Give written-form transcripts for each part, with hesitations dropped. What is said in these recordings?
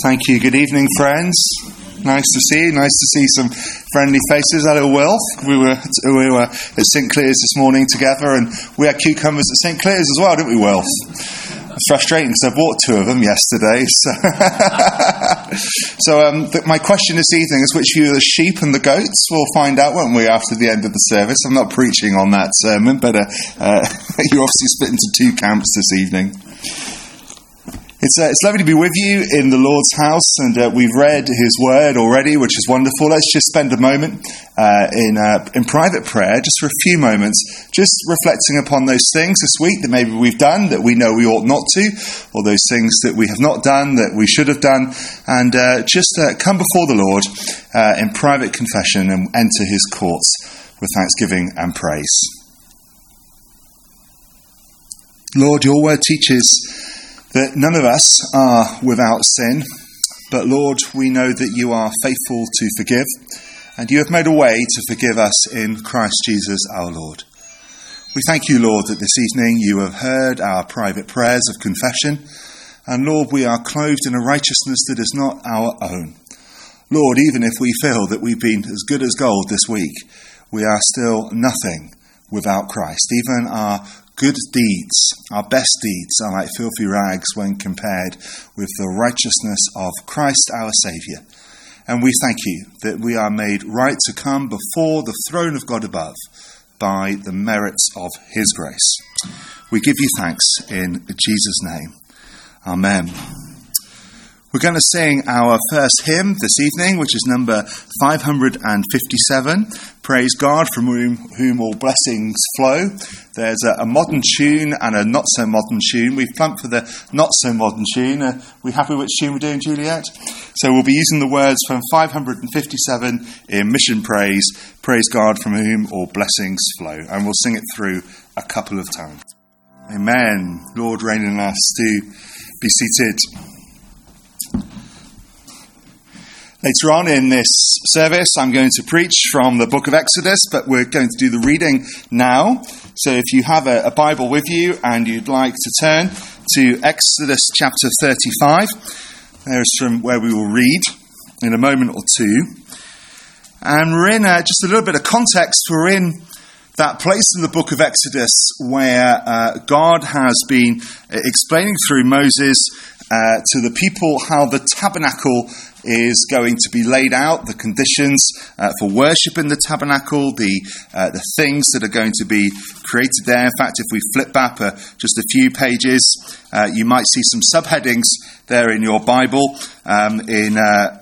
Thank you. Good evening, friends. Nice to see you. Nice to see some friendly faces. Hello, Will. We were at St. Clear's this morning together, and we had cucumbers at St. Clear's as well, didn't we, Will? It's frustrating because I bought 2 of them yesterday. My question this evening is, which of you are the sheep and the goats? We'll find out, won't we, after the end of the service. I'm not preaching on that sermon, but you're obviously split into 2 camps this evening. It's lovely to be with you in the Lord's house, and we've read His Word already, which is wonderful. Let's just spend a moment in private prayer, just for a few moments, just reflecting upon those things this week that maybe we've done that we know we ought not to, or those things that we have not done that we should have done, and just come before the Lord in private confession and enter His courts with thanksgiving and praise. Lord, your Word teaches that none of us are without sin, but Lord, we know that you are faithful to forgive, and you have made a way to forgive us in Christ Jesus our Lord. We thank you, Lord, that this evening you have heard our private prayers of confession, and Lord, we are clothed in a righteousness that is not our own. Lord, even if we feel that we've been as good as gold this week, we are still nothing without Christ. Even our good deeds, our best deeds, are like filthy rags when compared with the righteousness of Christ our Saviour. And we thank you that we are made right to come before the throne of God above by the merits of his grace. We give you thanks in Jesus' name. Amen. We're going to sing our first hymn this evening, which is number 557. Praise God, from whom all blessings flow. There's a modern tune and a not-so-modern tune. We've plumped for the not-so-modern tune. Are we happy which tune we're doing, Juliet? So we'll be using the words from 557 in Mission Praise. Praise God, from whom all blessings flow. And we'll sing it through a couple of times. Amen. Lord, reign in us. Do be seated. Later on in this service, I'm going to preach from the book of Exodus, but we're going to do the reading now. So if you have a Bible with you and you'd like to turn to Exodus chapter 35, there's from where we will read in a moment or two. And we're in just a little bit of context. We're in that place in the book of Exodus where God has been explaining through Moses to the people how the tabernacle is going to be laid out, the conditions for worship in the tabernacle, the things that are going to be created there. In fact, if we flip back just a few pages, you might see some subheadings there in your Bible. In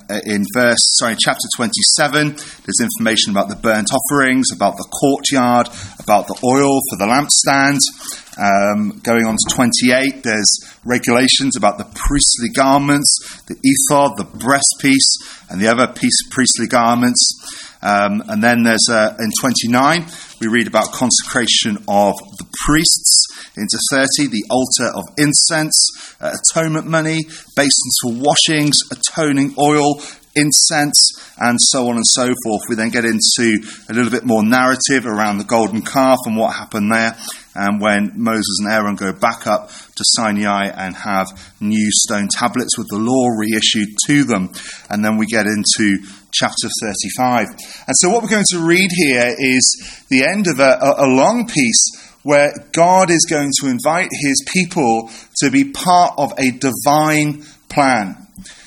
chapter 27, there's information about the burnt offerings, about the courtyard, about the oil for the lampstand. Going on to 28, there's regulations about the priestly garments, the ephod, the breastpiece, and the other priestly garments. And then there's in 29, we read about consecration of the priests. Into 30, the altar of incense, atonement money, basins for washings, atoning oil, incense, and so on and so forth. We then get into a little bit more narrative around the golden calf and what happened there, and when Moses and Aaron go back up to Sinai and have new stone tablets with the law reissued to them. And then we get into chapter 35. And so what we're going to read here is the end of a long piece where God is going to invite his people to be part of a divine plan.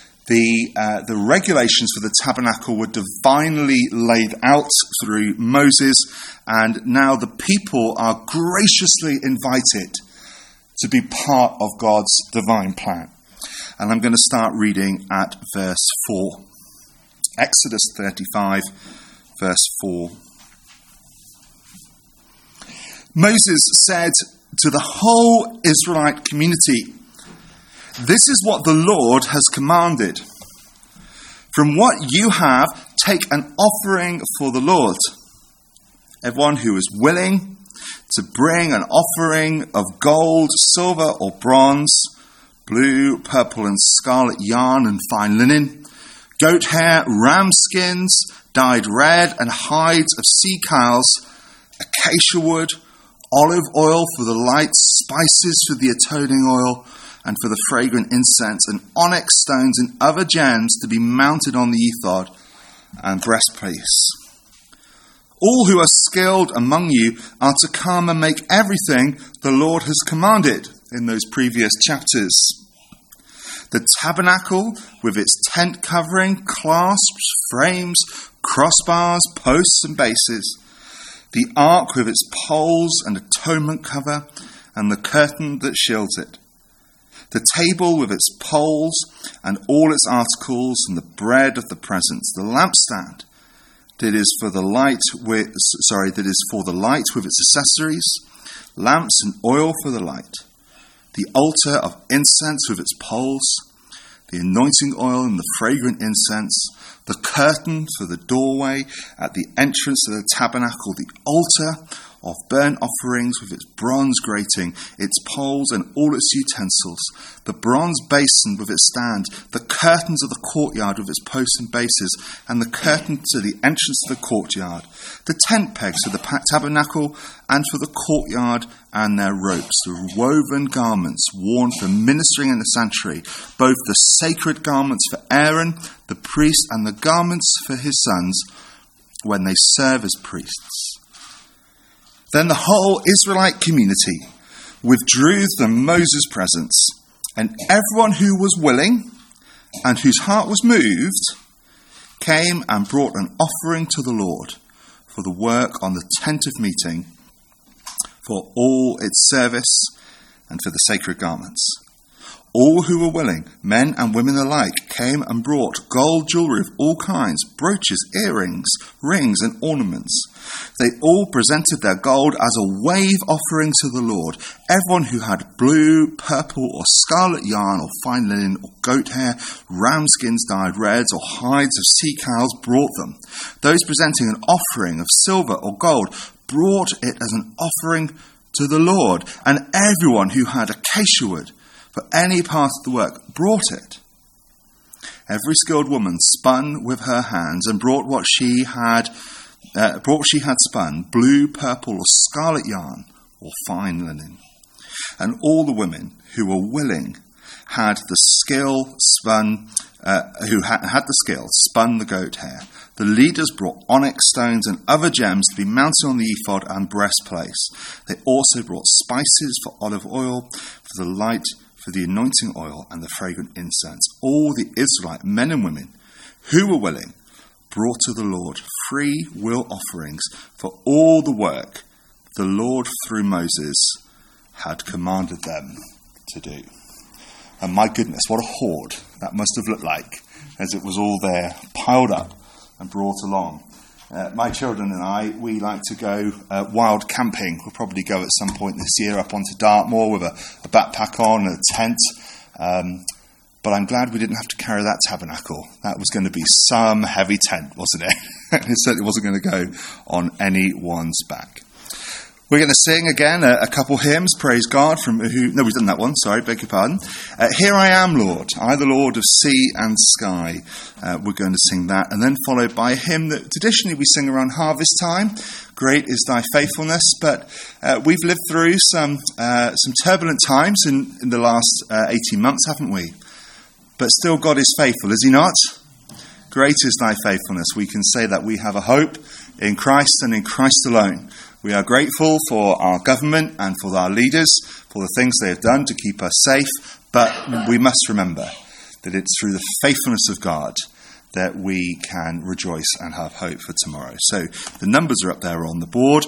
The regulations for the tabernacle were divinely laid out through Moses, and now the people are graciously invited to be part of God's divine plan. And I'm going to start reading at verse 4. Exodus 35, verse 4. Moses said to the whole Israelite community, "This is what the Lord has commanded. From what you have, take an offering for the Lord. Everyone who is willing to bring an offering of gold, silver, or bronze, blue, purple, and scarlet yarn and fine linen, goat hair, ram skins, dyed red, and hides of sea cows, acacia wood, olive oil for the light, spices for the atoning oil, and for the fragrant incense, and onyx stones and other gems to be mounted on the ephod and breastpiece. All who are skilled among you are to come and make everything the Lord has commanded in those previous chapters. The tabernacle with its tent covering, clasps, frames, crossbars, posts and bases. The ark with its poles and atonement cover, and the curtain that shields it. The table with its poles and all its articles, and the bread of the presence. The lampstand that is for the light with its accessories, lamps and oil for the light. The altar of incense with its poles, the anointing oil and the fragrant incense, the curtain for the doorway at the entrance to the tabernacle, the altar of burnt offerings with its bronze grating, its poles and all its utensils, the bronze basin with its stand, the curtains of the courtyard with its posts and bases, and the curtain to the entrance to the courtyard, the tent pegs for the tabernacle and for the courtyard and their ropes, the woven garments worn for ministering in the sanctuary, both the sacred garments for Aaron, the priest, and the garments for his sons when they serve as priests. Then the whole Israelite community withdrew from Moses' presence, and everyone who was willing and whose heart was moved came and brought an offering to the Lord for the work on the tent of meeting, for all its service, and for the sacred garments. All who were willing, men and women alike, came and brought gold jewelry of all kinds, brooches, earrings, rings, and ornaments. They all presented their gold as a wave offering to the Lord. Everyone who had blue, purple, or scarlet yarn, or fine linen, or goat hair, ram skins dyed reds, or hides of sea cows brought them. Those presenting an offering of silver or gold brought it as an offering to the Lord, and everyone who had acacia wood for any part of the work brought it. Every skilled woman spun with her hands and brought what she had spun, blue, purple, or scarlet yarn, or fine linen. And all the women who were willing had the skill spun the goat hair. The leaders brought onyx stones and other gems to be mounted on the ephod and breastplace. They also brought spices for olive oil, for the light, for the anointing oil, and the fragrant incense. All the Israelite men and women who were willing brought to the Lord free will offerings for all the work the Lord through Moses had commanded them to do. And my goodness, what a hoard that must have looked like as it was all there piled up and brought along. My children and I, we like to go wild camping. We'll probably go at some point this year up onto Dartmoor with a backpack on and a tent. But I'm glad we didn't have to carry that tabernacle. That was going to be some heavy tent, wasn't it? It certainly wasn't going to go on anyone's back. We're going to sing again a couple hymns, praise God, we've done that one, beg your pardon. Here I am, Lord, I the Lord of sea and sky. We're going to sing that, and then followed by a hymn that traditionally we sing around harvest time, Great is Thy Faithfulness, but we've lived through some turbulent times in the last 18 months, haven't we? But still God is faithful, is he not? Great is Thy faithfulness. We can say that we have a hope in Christ and in Christ alone. We are grateful for our government and for our leaders, for the things they have done to keep us safe, but we must remember that it's through the faithfulness of God that we can rejoice and have hope for tomorrow. So the numbers are up there on the board,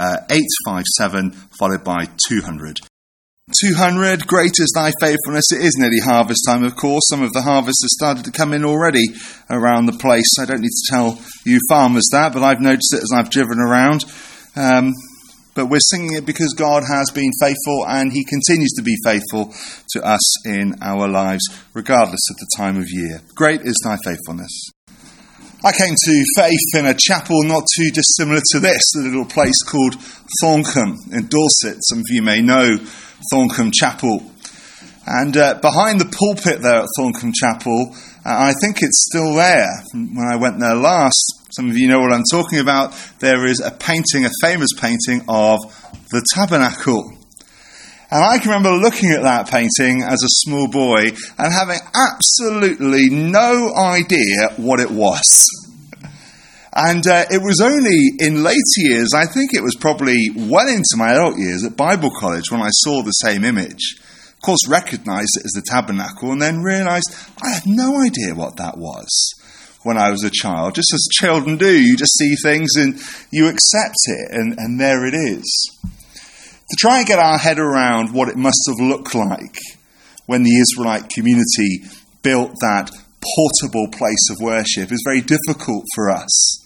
857 followed by 200. 200, great is Thy faithfulness. It is nearly harvest time, of course. Some of the harvest has started to come in already around the place. I don't need to tell you farmers that, but I've noticed it as I've driven around. But we're singing it because God has been faithful and he continues to be faithful to us in our lives, regardless of the time of year. Great is Thy faithfulness. I came to faith in a chapel not too dissimilar to this, a little place called Thorncombe in Dorset. Some of you may know Thorncombe Chapel. And behind the pulpit there at Thorncombe Chapel, I think it's still there when I went there last. Some of you know what I'm talking about. There is a famous painting of the tabernacle. And I can remember looking at that painting as a small boy and having absolutely no idea what it was. And it was only in later years, I think it was probably well into my adult years at Bible college, when I saw the same image. Of course, recognised it as the tabernacle, and then realised I had no idea what that was when I was a child. Just as children do, you just see things and you accept it, and there it is. To try and get our head around what it must have looked like when the Israelite community built that portable place of worship is very difficult for us.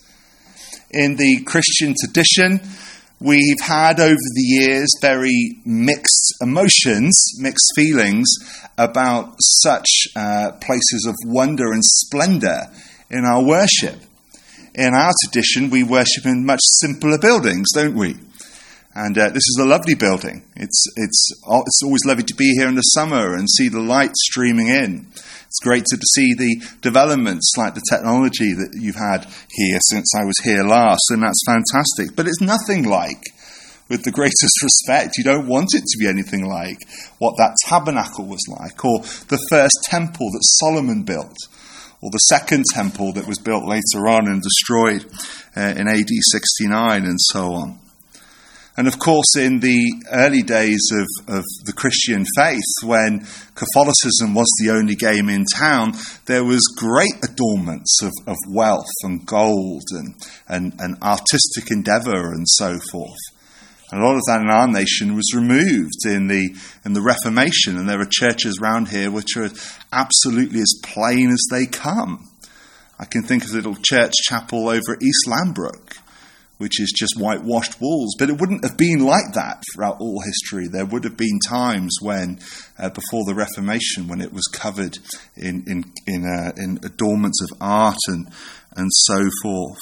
In the Christian tradition, we've had over the years very mixed emotions, mixed feelings about such places of wonder and splendour in our worship. In our tradition, we worship in much simpler buildings, don't we? And this is a lovely building. It's always lovely to be here in the summer and see the light streaming in. It's great to see the developments like the technology that you've had here since I was here last, and that's fantastic. But it's nothing like, with the greatest respect, you don't want it to be anything like what that tabernacle was like, or the first temple that Solomon built, or the second temple that was built later on and destroyed in AD 69, and so on. And of course, in the early days of the Christian faith, when Catholicism was the only game in town, there was great adornments of wealth and gold and artistic endeavour and so forth. And a lot of that in our nation was removed in the Reformation, and there are churches around here which are absolutely as plain as they come. I can think of a little church chapel over at East Lambrook, which is just whitewashed walls. But it wouldn't have been like that throughout all history. There would have been times when, before the Reformation, when it was covered in adornments of art and so forth.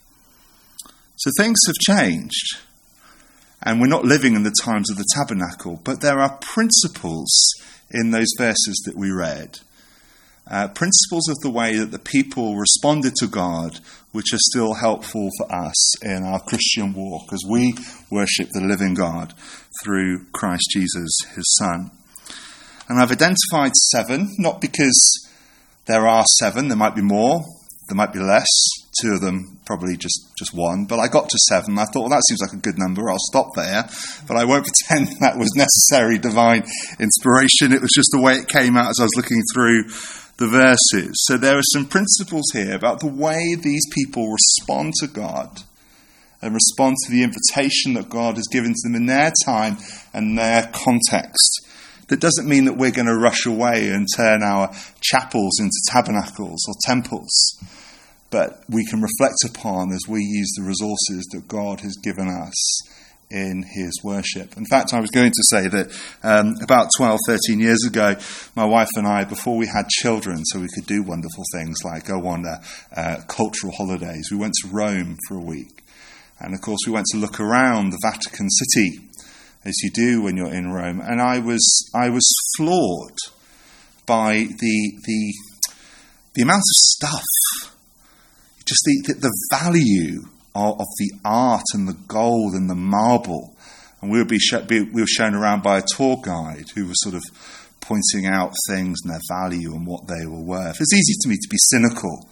So things have changed. And we're not living in the times of the tabernacle. But there are principles in those verses that we read. Principles of the way that the people responded to God, which are still helpful for us in our Christian walk as we worship the living God through Christ Jesus, his Son. And I've identified 7, not because there are 7, there might be more, there might be less, 2 of them, probably just 1, but I got to 7. I thought, well, that seems like a good number, I'll stop there, but I won't pretend that was necessary divine inspiration. It was just the way it came out as I was looking through the verses. So there are some principles here about the way these people respond to God and respond to the invitation that God has given to them in their time and their context. That doesn't mean that we're going to rush away and turn our chapels into tabernacles or temples, but we can reflect upon as we use the resources that God has given us in his worship. In fact, I was going to say that about 12, 13 years ago, my wife and I, before we had children, so we could do wonderful things like go on cultural holidays, we went to Rome for a week. And of course, we went to look around the Vatican City, as you do when you're in Rome. And I was floored by the amount of stuff, just the value of the art and the gold and the marble. And we were shown around by a tour guide who was sort of pointing out things and their value and what they were worth. It's easy to me to be cynical,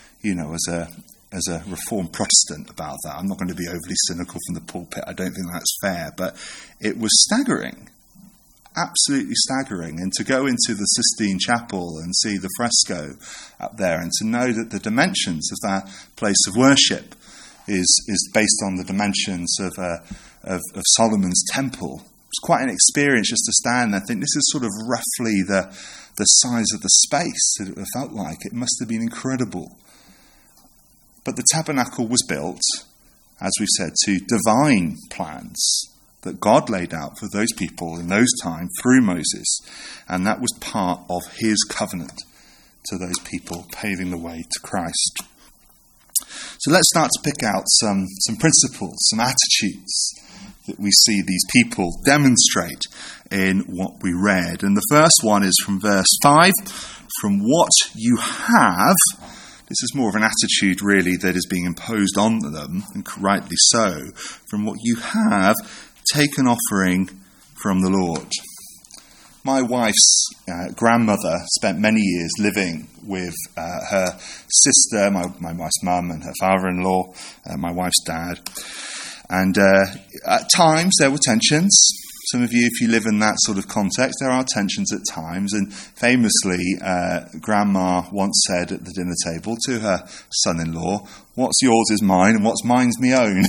as a Reformed Protestant about that. I'm not going to be overly cynical from the pulpit. I don't think that's fair. But it was staggering, absolutely staggering. And to go into the Sistine Chapel and see the fresco up there and to know that the dimensions of that place of worship is based on the dimensions of Solomon's temple. It's quite an experience just to stand there and think this is sort of roughly the size of the space that it felt like. It must have been incredible. But the tabernacle was built, as we said, to divine plans that God laid out for those people in those times through Moses. And that was part of his covenant to those people, paving the way to Christ. So let's start to pick out some principles, some attitudes that we see these people demonstrate in what we read. And the first one is from verse 5. From what you have, this is more of an attitude really that is being imposed on them, and rightly so. From what you have, take an offering from the Lord. My wife's grandmother spent many years living with her sister, my wife's mum, and her father-in-law, my wife's dad. And at times there were tensions. Some of you, if you live in that sort of context, there are tensions at times. And famously, Grandma once said at the dinner table to her son-in-law, "What's yours is mine, and what's mine's me own."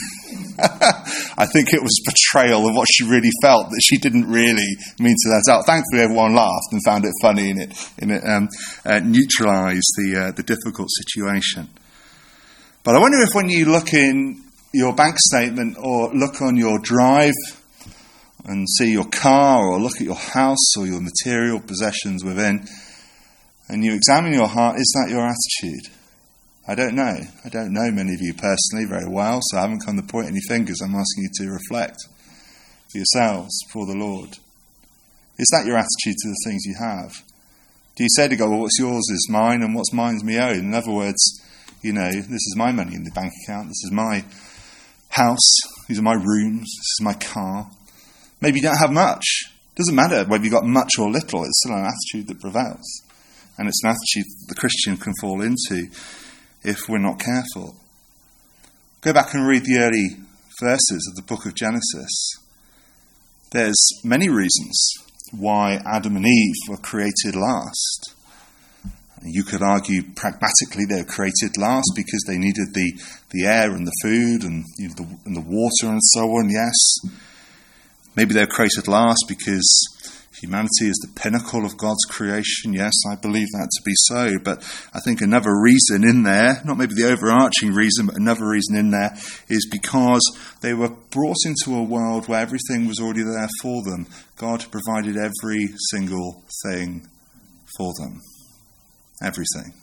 I think it was betrayal of what she really felt, that she didn't really mean to let out. Thankfully, everyone laughed and found it funny, and it neutralised the difficult situation. But I wonder if when you look in your bank statement or look on your drive and see your car or look at your house or your material possessions within, and you examine your heart, is that your attitude? I don't know. I don't know many of you personally very well, so I haven't come to point any fingers. I'm asking you to reflect for yourselves before the Lord. Is that your attitude to the things you have? Do you say to God, well, what's yours is mine and what's mine's me own? In other words, this is my money in the bank account, this is my house, these are my rooms, this is my car. Maybe you don't have much. It doesn't matter whether you've got much or little, it's still an attitude that prevails. And it's an attitude that the Christian can fall into if we're not careful. Go back and read the early verses of the book of Genesis. There's many reasons why Adam and Eve were created last. You could argue pragmatically they were created last because they needed the air and the food and the water and so on, yes. Maybe they were created last because humanity is the pinnacle of God's creation. Yes, I believe that to be so. But I think another reason in there, not maybe the overarching reason, but another reason in there is because they were brought into a world where everything was already there for them. God provided every single thing for them. Everything.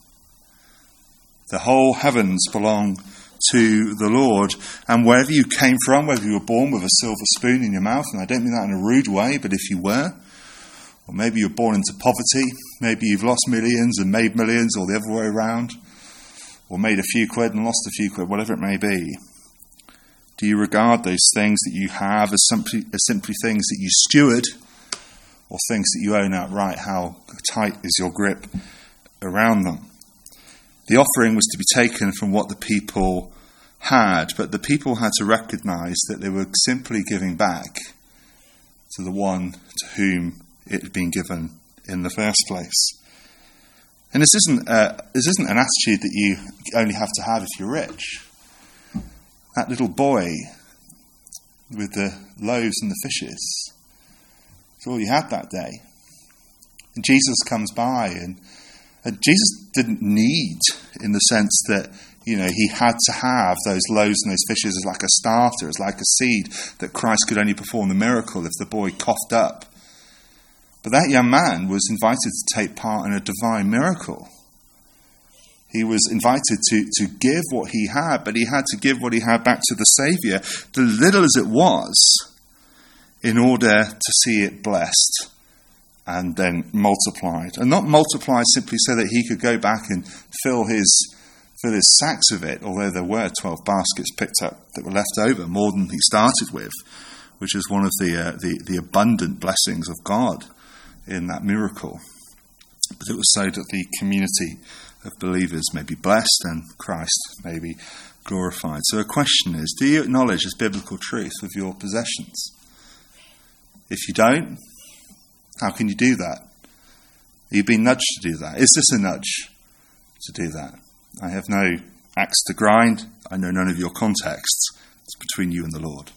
The whole heavens belong to the Lord, and wherever you came from, whether you were born with a silver spoon in your mouth, and I don't mean that in a rude way, but if you were, or maybe you're born into poverty, maybe you've lost millions and made millions, or the other way around, or made a few quid and lost a few quid, whatever it may be. Do you regard those things that you have as simply things that you steward, or things that you own outright? How tight is your grip around them? The offering was to be taken from what the people had, but the people had to recognise that they were simply giving back to the one to whom it had been given in the first place. And this isn't an attitude that you only have to have if you're rich. That little boy with the loaves and the fishes, it's all you had that day. And Jesus comes by, and Jesus didn't need, in the sense that, he had to have those loaves and those fishes as like a starter, as like a seed, that Christ could only perform the miracle if the boy coughed up. But that young man was invited to take part in a divine miracle. He was invited to give what he had, but he had to give what he had back to the Saviour, the little as it was, in order to see it blessed and then multiplied. And not multiplied simply so that he could go back and fill his sacks of it, although there were 12 baskets picked up that were left over, more than he started with, which is one of the abundant blessings of God in that miracle. But it was so that the community of believers may be blessed and Christ may be glorified. So a question is, do you acknowledge this biblical truth with your possessions? If you don't, how can you do that? Are you being nudged to do that? Is this a nudge to do that? I have no axe to grind. I know none of your contexts. It's between you and the Lord.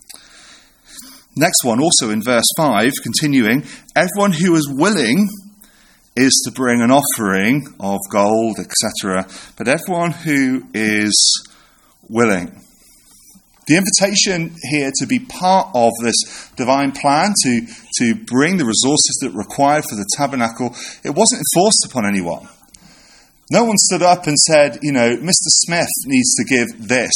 Next one, also in verse 5, continuing, everyone who is willing is to bring an offering of gold, etc. But everyone who is willing. The invitation here to be part of this divine plan, to bring the resources that are required for the tabernacle, it wasn't enforced upon anyone. No one stood up and said, Mr. Smith needs to give this.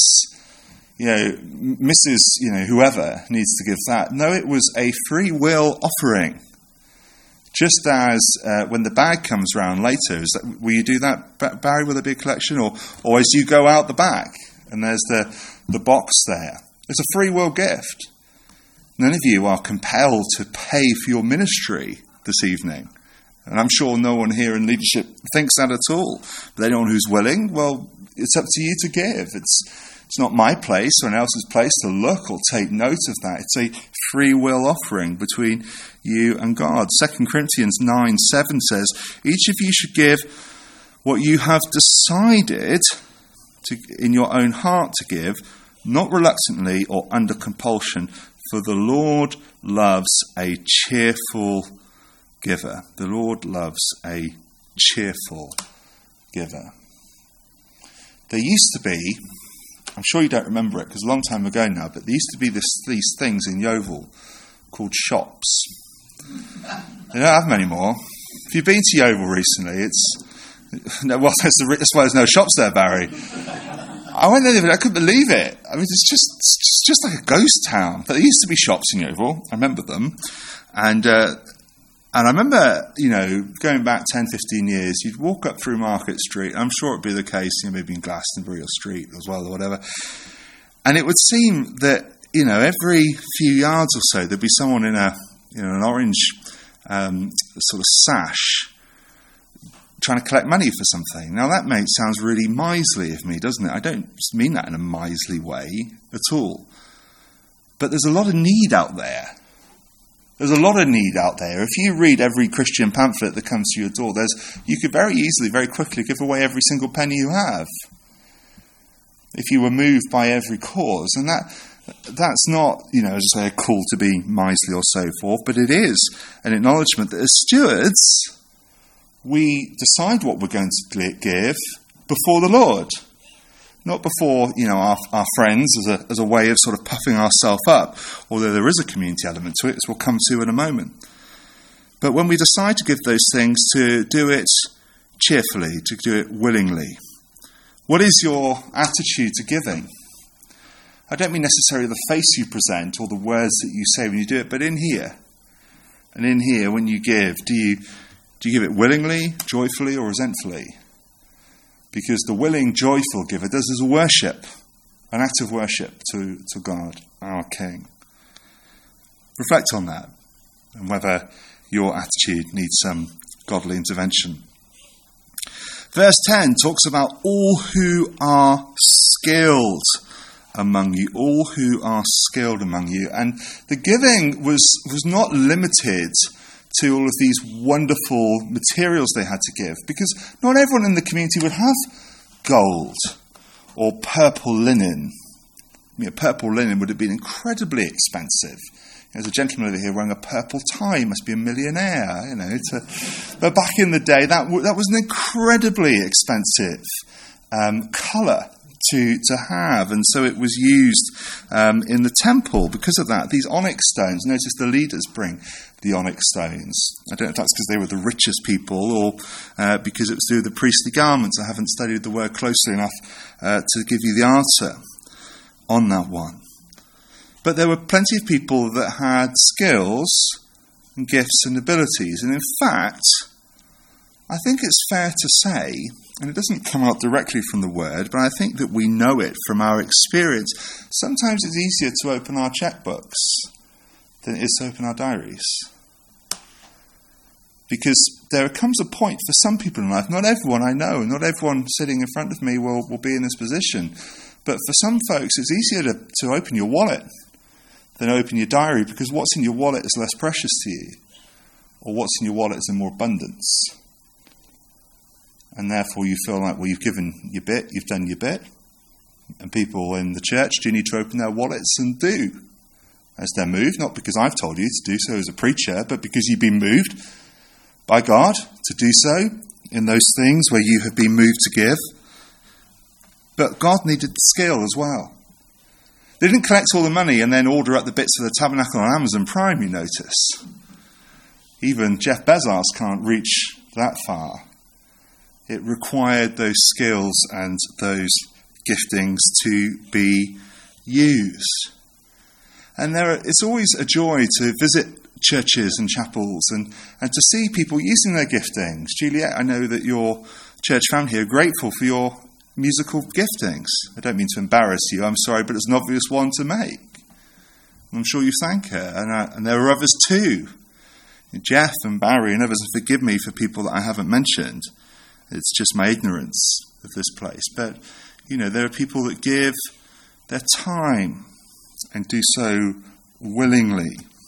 Mrs. Whoever needs to give that. No, it was a free will offering. Just as when the bag comes round later, will you do that, Barry? Will there be a collection? Or as you go out the back and there's the box there. It's a free will gift. None of you are compelled to pay for your ministry this evening. And I'm sure no one here in leadership thinks that at all. But anyone who's willing, well, it's up to you to give. It's not my place or anyone else's place to look or take note of that. It's a free will offering between you and God. 2 Corinthians 9:7 says, each of you should give what you have decided in your own heart to give, not reluctantly or under compulsion, for the Lord loves a cheerful giver. The Lord loves a cheerful giver. There used to be, I'm sure you don't remember it because a long time ago now, but there used to be these things in Yeovil called shops. They don't have them anymore. If you've been to Yeovil recently, there's no shops there, Barry. I went there, I couldn't believe it. I mean, it's just like a ghost town. But there used to be shops in Yeovil. I remember them. And I remember, going back 10, 15 years, you'd walk up through Market Street. I'm sure it'd be the case, maybe in Glastonbury or Street as well or whatever. And it would seem that, every few yards or so, there'd be someone in an orange sort of sash trying to collect money for something. Now that sounds really miserly of me, doesn't it? I don't mean that in a miserly way at all. But there's a lot of need out there. There's a lot of need out there. If you read every Christian pamphlet that comes to your door, you could very easily, very quickly give away every single penny you have if you were moved by every cause. And that's not, as I say, a call to be miserly or so forth, but it is an acknowledgement that as stewards, we decide what we're going to give before the Lord. Not before, our friends as a way of sort of puffing ourselves up, although there is a community element to it, as we'll come to in a moment. But when we decide to give those things, to do it cheerfully, to do it willingly. What is your attitude to giving? I don't mean necessarily the face you present or the words that you say when you do it, but in here. And in here, when you give, do you give it willingly, joyfully, or resentfully? Because the willing, joyful giver does as a worship, an act of worship to God, our King. Reflect on that and whether your attitude needs some godly intervention. Verse 10 talks about all who are skilled among you, all who are skilled among you. And the giving was not limited to all of these wonderful materials they had to give, because not everyone in the community would have gold or purple linen. Purple linen would have been incredibly expensive. There's a gentleman over here wearing a purple tie. He must be a millionaire, But back in the day, that was an incredibly expensive colour to have, and so it was used in the temple because of that. These onyx stones, notice the leaders bring the onyx stones. I don't know if that's because they were the richest people or because it was through the priestly garments. I haven't studied the word closely enough to give you the answer on that one. But there were plenty of people that had skills and gifts and abilities. And in fact, I think it's fair to say, and it doesn't come out directly from the word, but I think that we know it from our experience, sometimes it's easier to open our checkbooks than it is to open our diaries. Because there comes a point for some people in life, not everyone I know, not everyone sitting in front of me will be in this position, but for some folks it's easier to open your wallet than open your diary, because what's in your wallet is less precious to you, or what's in your wallet is in more abundance. And therefore you feel like, well, you've given your bit, you've done your bit. And people in the church do need to open their wallets and do as they're moved, not because I've told you to do so as a preacher, but because you've been moved by God to do so in those things where you have been moved to give. But God needed the skill as well. They didn't collect all the money and then order up the bits of the tabernacle on Amazon Prime, you notice. Even Jeff Bezos can't reach that far. It required those skills and those giftings to be used. And it's always a joy to visit churches and chapels and to see people using their giftings. Juliet, I know that your church family are grateful for your musical giftings. I don't mean to embarrass you, I'm sorry, but it's an obvious one to make. I'm sure you thank her, and there are others too. Jeff and Barry and others, and forgive me for people that I haven't mentioned. It's just my ignorance of this place. But, there are people that give their time and do so willingly.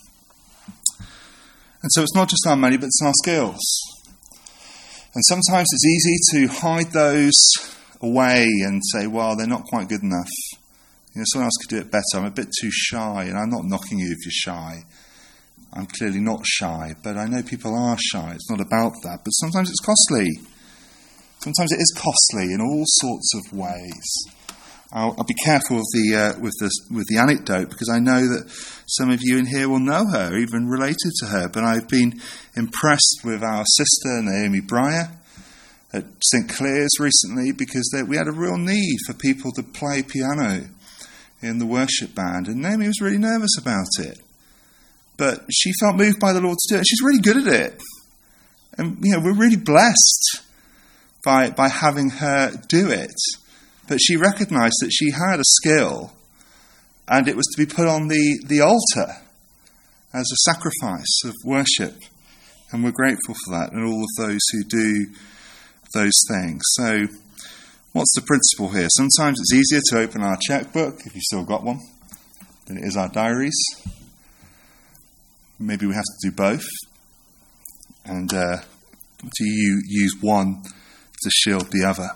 And so it's not just our money, but it's our skills. And sometimes it's easy to hide those away and say, well, they're not quite good enough. Someone else could do it better. I'm a bit too shy, and I'm not knocking you if you're shy. I'm clearly not shy, but I know people are shy. It's not about that. But sometimes it's costly. Sometimes it is costly in all sorts of ways. I'll be careful with the anecdote, because I know that some of you in here will know her, even related to her. But I've been impressed with our sister Naomi Breyer at St Clair's recently, because we had a real need for people to play piano in the worship band, and Naomi was really nervous about it. But she felt moved by the Lord to do it. She's really good at it. And, we're really blessed by having her do it. But she recognised that she had a skill, and it was to be put on the altar as a sacrifice of worship. And we're grateful for that, and all of those who do those things. So, what's the principle here? Sometimes it's easier to open our checkbook, if you've still got one, than it is our diaries. Maybe we have to do both. And to use one to shield the other.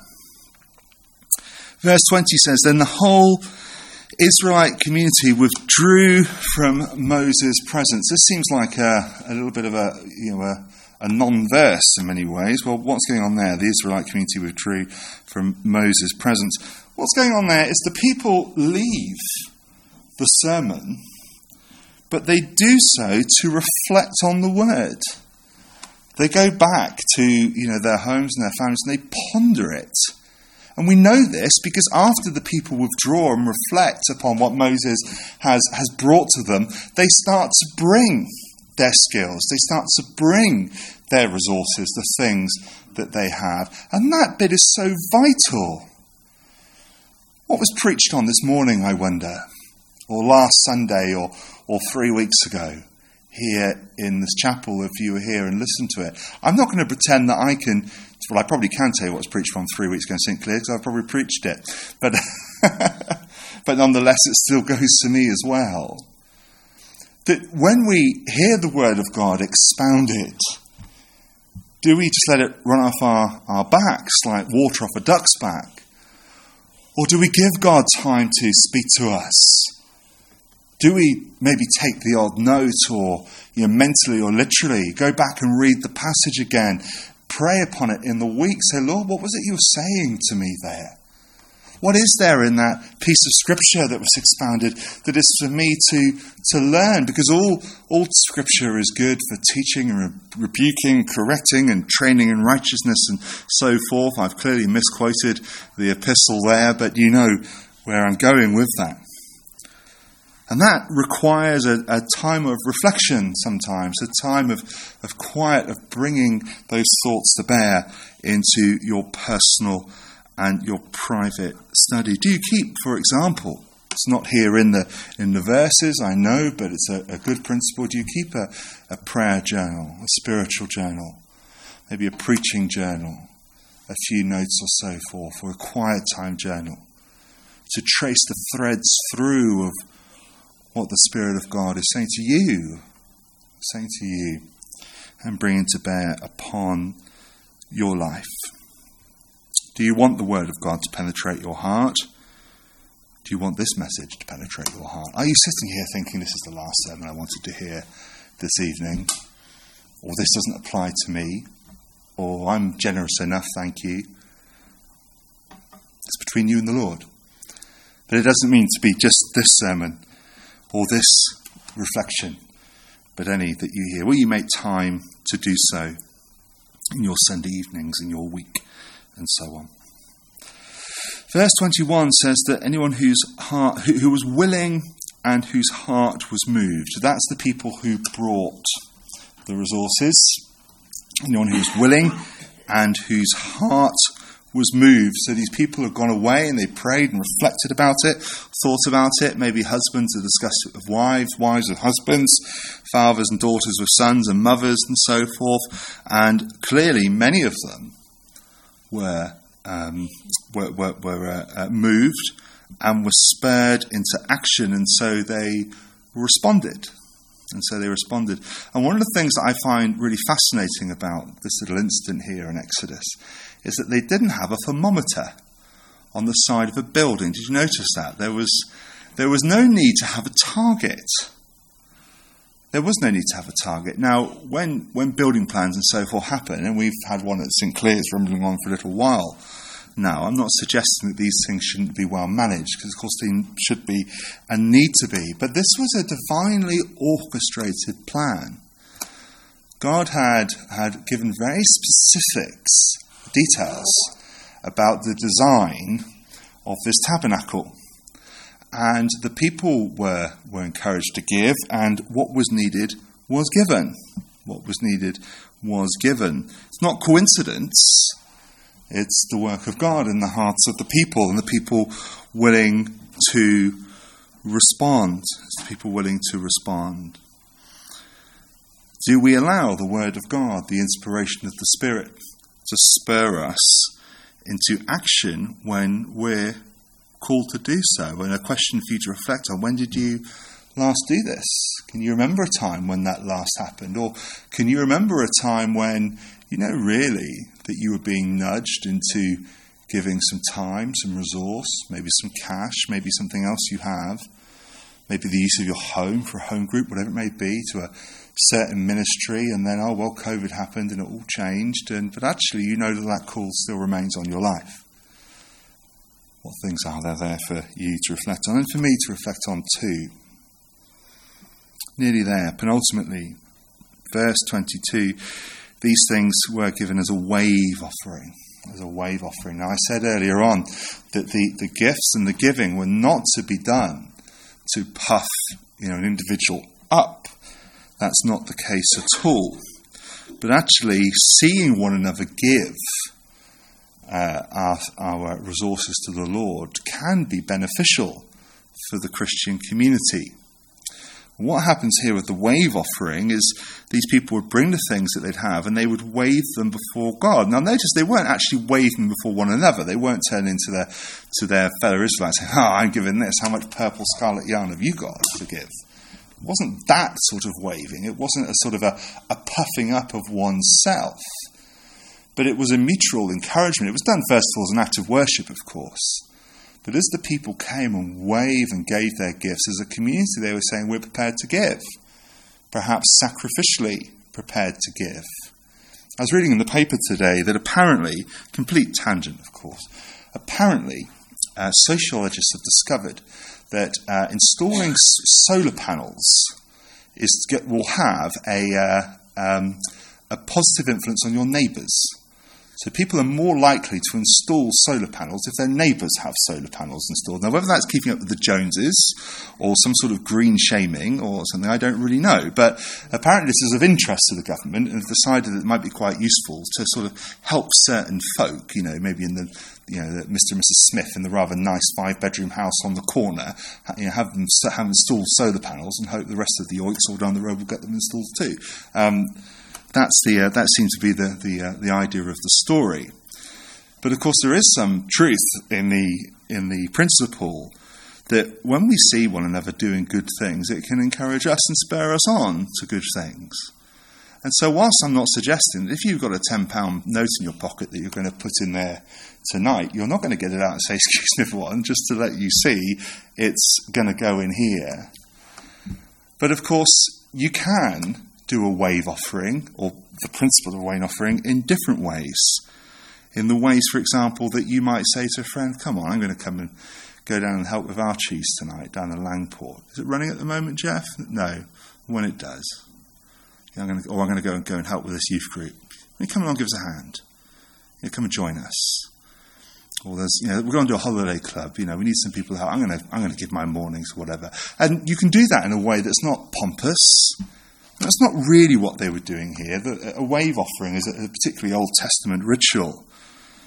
Verse 20 says, then the whole Israelite community withdrew from Moses' presence. This seems like a little bit of a non-verse in many ways. Well, what's going on there? The Israelite community withdrew from Moses' presence. What's going on there is the people leave the sermon, but they do so to reflect on the word. They go back to their homes and their families, and they ponder it. And we know this because after the people withdraw and reflect upon what Moses has brought to them, they start to bring their skills. They start to bring their resources, the things that they have. And that bit is so vital. What was preached on this morning, I wonder? Or last Sunday or 3 weeks ago here in this chapel, if you were here and listened to it. I'm not going to pretend that I can... Well, I probably can tell you what was preached from 3 weeks ago in St. Clair, because I've probably preached it. But nonetheless, it still goes to me as well. That when we hear the word of God expounded, do we just let it run off our backs like water off a duck's back? Or do we give God time to speak to us? Do we maybe take the odd note, or mentally or literally go back and read the passage again, pray upon it in the week, say, Lord, what was it you were saying to me there? What is there in that piece of scripture that was expounded that is for me to learn? Because all scripture is good for teaching and rebuking, correcting and training in righteousness and so forth. I've clearly misquoted the epistle there, but you know where I'm going with that. And that requires a time of reflection sometimes, a time of quiet, of bringing those thoughts to bear into your personal and your private study. Do you keep, for example, it's not here in the verses, I know, but it's a good principle. Do you keep a prayer journal, a spiritual journal, maybe a preaching journal, a few notes or so forth, or a quiet time journal, to trace the threads through of what the Spirit of God is saying to you, and bringing to bear upon your life? Do you want the Word of God to penetrate your heart? Do you want this message to penetrate your heart? Are you sitting here thinking, this is the last sermon I wanted to hear this evening? Or this doesn't apply to me? Or I'm generous enough, thank you? It's between you and the Lord. But it doesn't mean to be just this sermon or this reflection, but any that you hear. Will you make time to do so in your Sunday evenings, in your week, and so on? Verse 21 says that anyone who was willing and whose heart was moved. That's the people who brought the resources. Anyone who's willing and whose heart was moved. So these people have gone away and they prayed and reflected about it, thought about it. Maybe husbands have discussed it with wives, wives with husbands, fathers and daughters with sons and mothers and so forth. And clearly many of them were moved and were spurred into action, and so they responded. And one of the things that I find really fascinating about this little incident here in Exodus is that they didn't have a thermometer on the side of a building. Did you notice that? There was no need to have a target. There was no need to have a target. Now, when building plans and so forth happen, and we've had one at St. Clear's rumbling on for a little while now, I'm not suggesting that these things shouldn't be well managed, because of course they should be and need to be. But this was a divinely orchestrated plan. God had given very specifics, details about the design of this tabernacle. And the people were encouraged to give, and what was needed was given. What was needed was given. It's not coincidence. It's the work of God in the hearts of the people, and the people willing to respond. It's the people willing to respond. Do we allow the Word of God, the inspiration of the Spirit, to spur us into action when we're called to do so? And a question for you to reflect on: when did you last do this? Can you remember a time when that last happened? Or can you remember a time when, really, that you were being nudged into giving some time, some resource, maybe some cash, maybe something else you have, maybe the use of your home for a home group, whatever it may be, to a certain ministry, and then, COVID happened and it all changed, but actually you know that call still remains on your life. What things are there for you to reflect on, and for me to reflect on too? Nearly there. Penultimately, verse 22, these things were given as a wave offering. Now, I said earlier on that the gifts and the giving were not to be done to puff an individual up. That's not the case at all. But actually, seeing one another give our resources to the Lord can be beneficial for the Christian community. What happens here with the wave offering is these people would bring the things that they'd have and they would wave them before God. Now notice they weren't actually waving before one another. They weren't turning to their fellow Israelites saying, I'm giving this. How much purple scarlet yarn have you got to give? It wasn't that sort of waving. It wasn't a sort of a puffing up of oneself. But it was a mutual encouragement. It was done first of all as an act of worship, of course. But as the people came and waved and gave their gifts, as a community they were saying, we're prepared to give. Perhaps sacrificially prepared to give. I was reading in the paper today that apparently, complete tangent of course, sociologists have discovered that installing solar panels will have a positive influence on your neighbours. So people are more likely to install solar panels if their neighbours have solar panels installed. Now, whether that's keeping up with the Joneses or some sort of green shaming or something, I don't really know. But apparently this is of interest to the government and have decided that it might be quite useful to sort of help certain folk, maybe in the Mr. and Mrs. Smith in the rather nice 5-bedroom house on the corner, have installed solar panels and hope the rest of the oiks all down the road will get them installed too. That seems to be the idea of the story. But of course there is some truth in the principle that when we see one another doing good things, it can encourage us and spur us on to good things. And so whilst I'm not suggesting that if you've got a £10 note in your pocket that you're going to put in there tonight, you're not going to get it out and say, excuse me for one, just to let you see it's going to go in here. But of course you can do a wave offering, or the principle of a wave offering, in different ways. In the ways, for example, that you might say to a friend, come on, I'm going to come and go down and help with our cheese tonight down in Langport. Is it running at the moment, Jeff? No. When it does. I'm going to go and help with this youth group. Come along, give us a hand. Come and join us. Or we're going to do a holiday club. We need some people to help. I'm going to give my mornings, whatever. And you can do that in a way that's not pompous. That's not really what they were doing here. A wave offering is a particularly Old Testament ritual.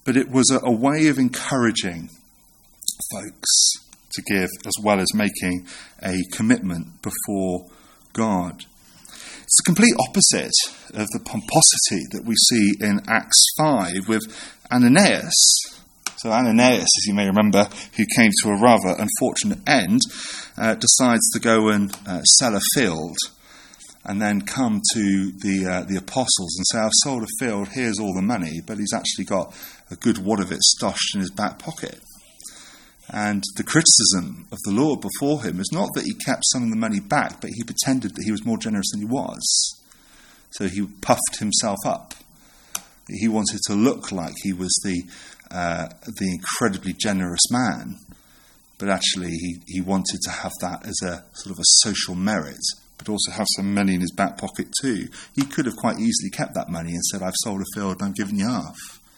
but it was a way of encouraging folks to give as well as making a commitment before God. It's the complete opposite of the pomposity that we see in Acts 5 with Ananias. So Ananias, as you may remember, who came to a rather unfortunate end, decides to go and sell a field and then come to the apostles and say, I've sold a field, here's all the money, but he's actually got a good wad of it stashed in his back pocket. And the criticism of the Lord before him is not that he kept some of the money back, but he pretended that he was more generous than he was. So he puffed himself up. He wanted to look like he was the incredibly generous man, but actually he wanted to have that as a sort of a social merit, but also have some money in his back pocket too. He could have quite easily kept that money and said, I've sold a field and I'm giving you half.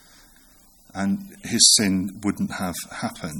And his sin wouldn't have happened.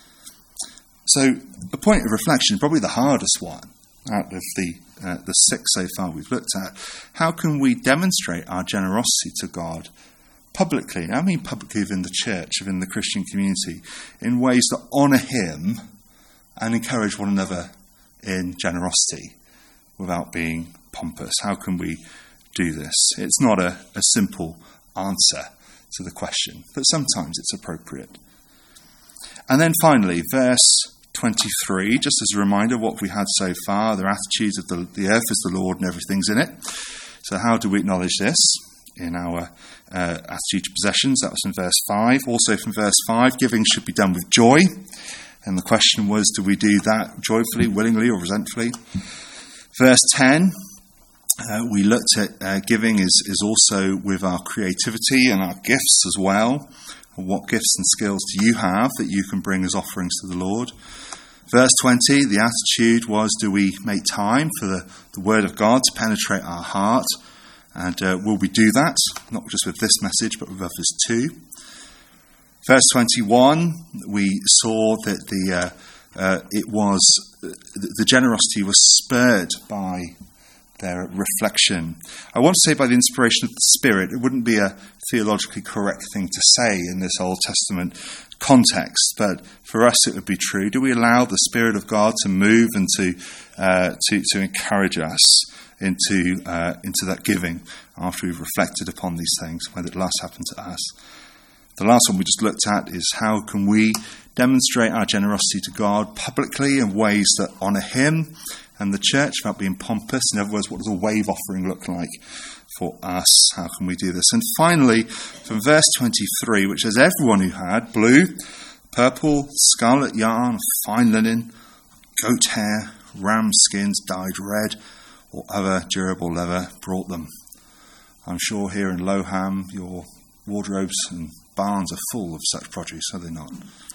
So the point of reflection, probably the hardest one out of the six so far we've looked at, how can we demonstrate our generosity to God publicly? I mean publicly within the church, within the Christian community, in ways that honour him and encourage one another in generosity without being pompous. How can we do this? It's not a simple answer to the question, but sometimes it's appropriate. And then finally, verse 23, just as a reminder what we had so far, their attitudes of the earth is the Lord and everything's in it. So how do we acknowledge this in our attitude to possessions? That was in verse 5. Also from verse 5, giving should be done with joy. And the question was, do we do that joyfully, willingly or resentfully? Verse 10, we looked at giving is also with our creativity and our gifts as well. What gifts and skills do you have that you can bring as offerings to the Lord? Verse 20, the attitude was, do we make time for the Word of God to penetrate our heart? And will we do that? Not just with this message, but with others too. Verse 21, we saw that the generosity was spurred by their reflection. I want to say by the inspiration of the Spirit. It wouldn't be a theologically correct thing to say in this Old Testament context, but for us it would be true. Do we allow the Spirit of God to move and to encourage us into that giving after we've reflected upon these things, when it last happened to us? The last one we just looked at is how can we demonstrate our generosity to God publicly in ways that honour him and the church without being pompous. In other words, what does a wave offering look like for us? How can we do this? And finally, from verse 23, which says, everyone who had blue, purple, scarlet yarn, fine linen, goat hair, ram skins dyed red, or other durable leather, brought them. I'm sure here in Loham, your wardrobes and barns are full of such produce, are they not?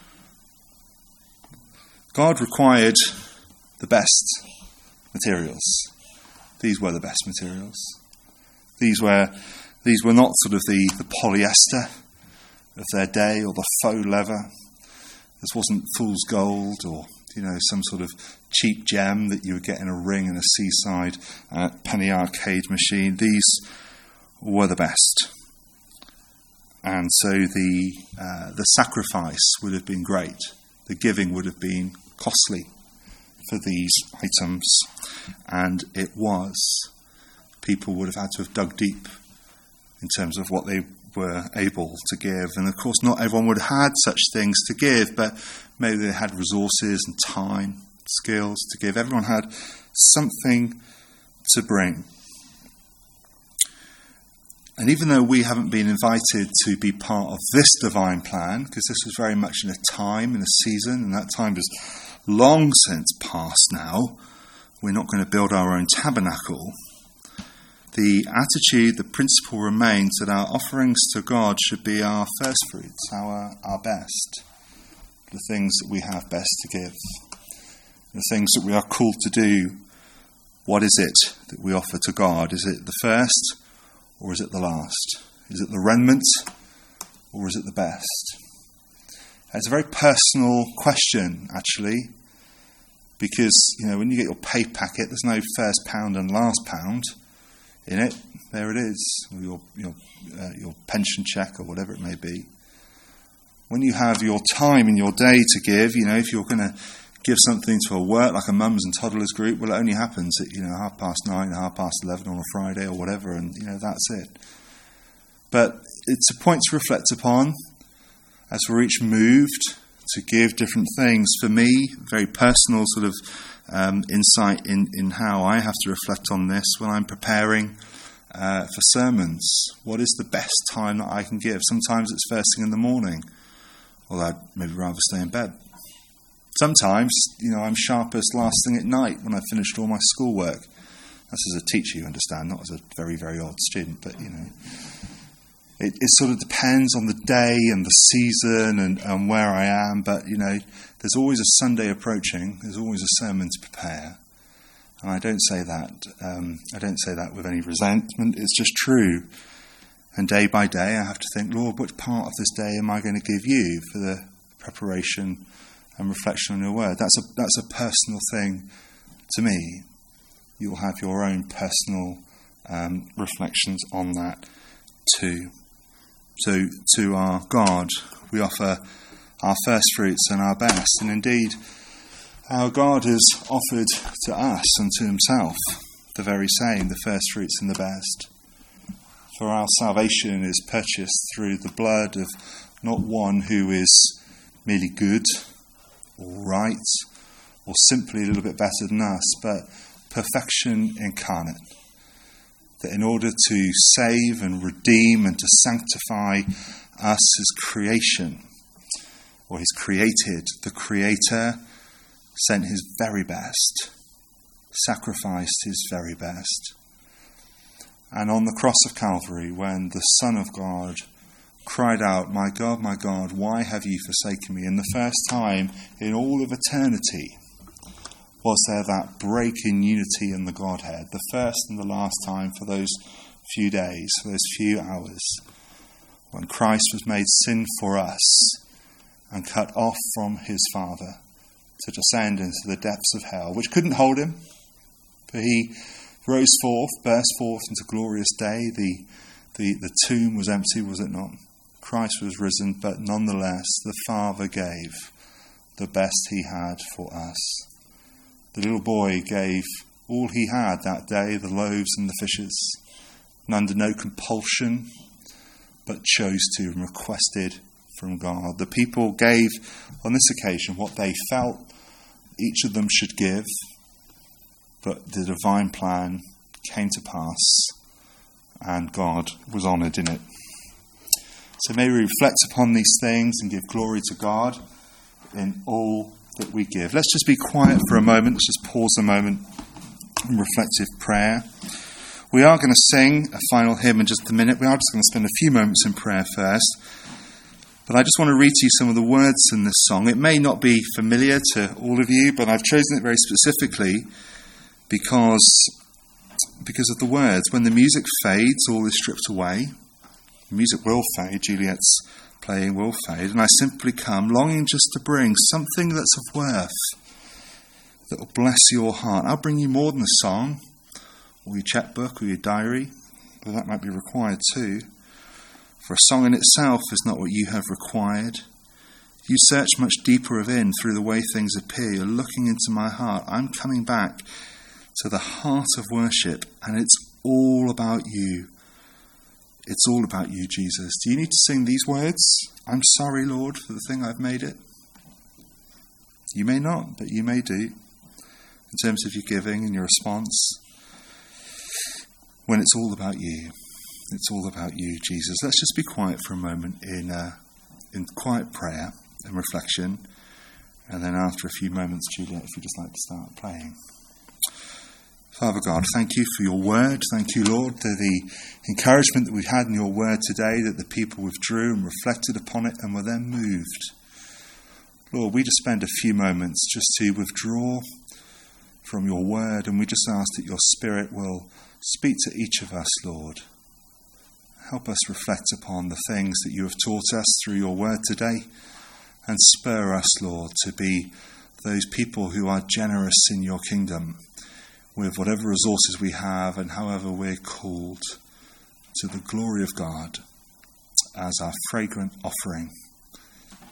God required the best materials. These were the best materials. These were not sort of the polyester of their day or the faux leather. This wasn't fool's gold or some sort of cheap gem that you would get in a ring in a seaside penny arcade machine. These were the best. And so the sacrifice would have been great. The giving would have been costly for these items, and it was. People would have had to have dug deep in terms of what they were able to give. And of course, not everyone would have had such things to give, but maybe they had resources and time, skills to give. Everyone had something to bring. And even though we haven't been invited to be part of this divine plan, because this was very much in a time, in a season, and that time is long since past now, we're not going to build our own tabernacle. The attitude, the principle remains that our offerings to God should be our first fruits, our best, the things that we have best to give, the things that we are called to do. What is it that we offer to God? Is it the first or is it the last? Is it the remnant or is it the best? It's a very personal question, actually, because when you get your pay packet, there's no first pound and last pound in it. There it is, or your pension check or whatever it may be. When you have your time in your day to give, if you're going to give something to a work like a mums and toddlers group, well, it only happens at 9:30, 11:30 on a Friday or whatever, and that's it. But it's a point to reflect upon as we're each moved to give different things. For me, very personal sort of insight in how I have to reflect on this when I'm preparing for sermons. What is the best time that I can give? Sometimes it's first thing in the morning, although I'd maybe rather stay in bed. Sometimes, I'm sharpest last thing at night when I've finished all my schoolwork. That's as a teacher, you understand, not as a very, very old student, but, It sort of depends on the day and the season and where I am, but, there's always a Sunday approaching. There's always a sermon to prepare. And I don't say that with any resentment. It's just true. And day by day, I have to think, Lord, which part of this day am I going to give you for the preparation and reflection on your word? That's a personal thing to me. You'll have your own personal reflections on that too. So to our God, we offer our first fruits and our best. And indeed, our God has offered to us and to himself the very same, the first fruits and the best. For our salvation is purchased through the blood of not one who is merely good or right or simply a little bit better than us, but perfection incarnate. That in order to save and redeem and to sanctify us as creation, or his created, the Creator sent his very best, sacrificed his very best. And on the cross of Calvary, when the Son of God cried out, my God, why have you forsaken me? And the first time in all of eternity was there that break in unity in the Godhead, the first and the last time for those few days, for those few hours, when Christ was made sin for us and cut off from his Father to descend into the depths of hell, which couldn't hold him, for he rose forth, burst forth into glorious day. The tomb was empty, was it not? Christ was risen, but nonetheless the Father gave the best he had for us. The little boy gave all he had that day, the loaves and the fishes, and under no compulsion, but chose to and requested from God. The people gave on this occasion what they felt each of them should give, but the divine plan came to pass and God was honoured in it. So may we reflect upon these things and give glory to God in all that we give. Let's just be quiet for a moment. Let's just pause a moment in reflective prayer. We are going to sing a final hymn in just a minute. We are just going to spend a few moments in prayer first. But I just want to read to you some of the words in this song. It may not be familiar to all of you, but I've chosen it very specifically because of the words. When the music fades, all is stripped away. The music will fade. Juliet's playing will fade. And I simply come longing just to bring something that's of worth that will bless your heart. I'll bring you more than a song or your checkbook or your diary, but that might be required too. For a song in itself is not what you have required. You search much deeper within through the way things appear. You're looking into my heart. I'm coming back to the heart of worship, and it's all about you. It's all about you, Jesus. Do you need to sing these words? I'm sorry, Lord, for the thing I've made it. You may not, but you may do. In terms of your giving and your response. When it's all about you. It's all about you, Jesus. Let's just be quiet for a moment in quiet prayer and reflection. And then after a few moments, Juliet, if you'd just like to start playing. Father God, thank you for your word. Thank you, Lord, for the encouragement that we've had in your word today, that the people withdrew and reflected upon it and were then moved. Lord, we just spend a few moments just to withdraw from your word, and we just ask that your Spirit will speak to each of us, Lord. Help us reflect upon the things that you have taught us through your word today, and spur us, Lord, to be those people who are generous in your kingdom, with whatever resources we have and however we're called, to the glory of God as our fragrant offering.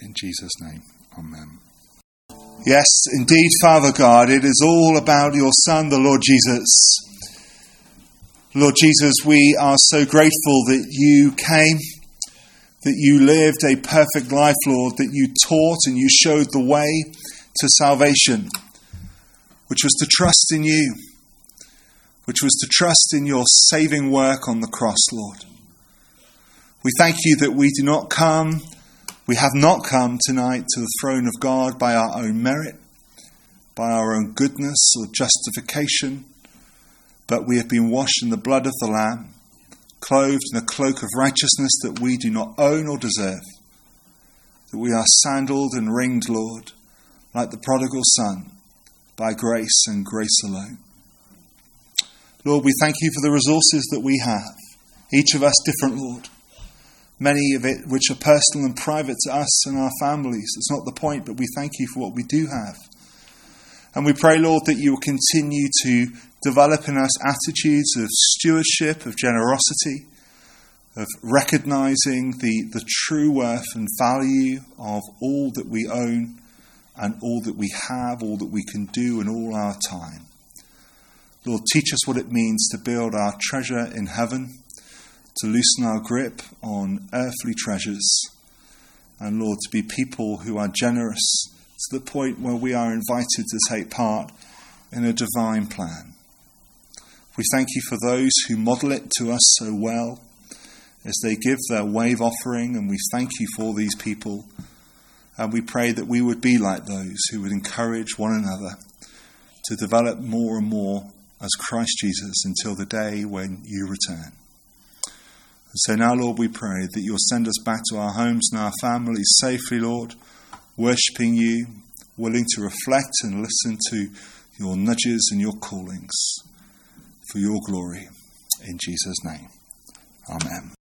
In Jesus' name, amen. Yes, indeed, Father God, it is all about your Son, the Lord Jesus. Lord Jesus, we are so grateful that you came, that you lived a perfect life, Lord, that you taught and you showed the way to salvation, which was to trust in you, which was to trust in your saving work on the cross, Lord. We thank you that we have not come tonight to the throne of God by our own merit, by our own goodness or justification, but we have been washed in the blood of the Lamb, clothed in a cloak of righteousness that we do not own or deserve, that we are sandaled and ringed, Lord, like the prodigal son, by grace and grace alone. Lord, we thank you for the resources that we have, each of us different, Lord. Many of it which are personal and private to us and our families. It's not the point, but we thank you for what we do have. And we pray, Lord, that you will continue to develop in us attitudes of stewardship, of generosity, of recognizing the true worth and value of all that we own and all that we have, all that we can do in all our time. Lord, teach us what it means to build our treasure in heaven, to loosen our grip on earthly treasures, and Lord, to be people who are generous to the point where we are invited to take part in a divine plan. We thank you for those who model it to us so well as they give their wave offering, and we thank you for these people, and we pray that we would be like those who would encourage one another to develop more and more as Christ Jesus until the day when you return. And so now, Lord, we pray that you'll send us back to our homes and our families safely, Lord, worshipping you, willing to reflect and listen to your nudges and your callings for your glory. In Jesus' name, amen.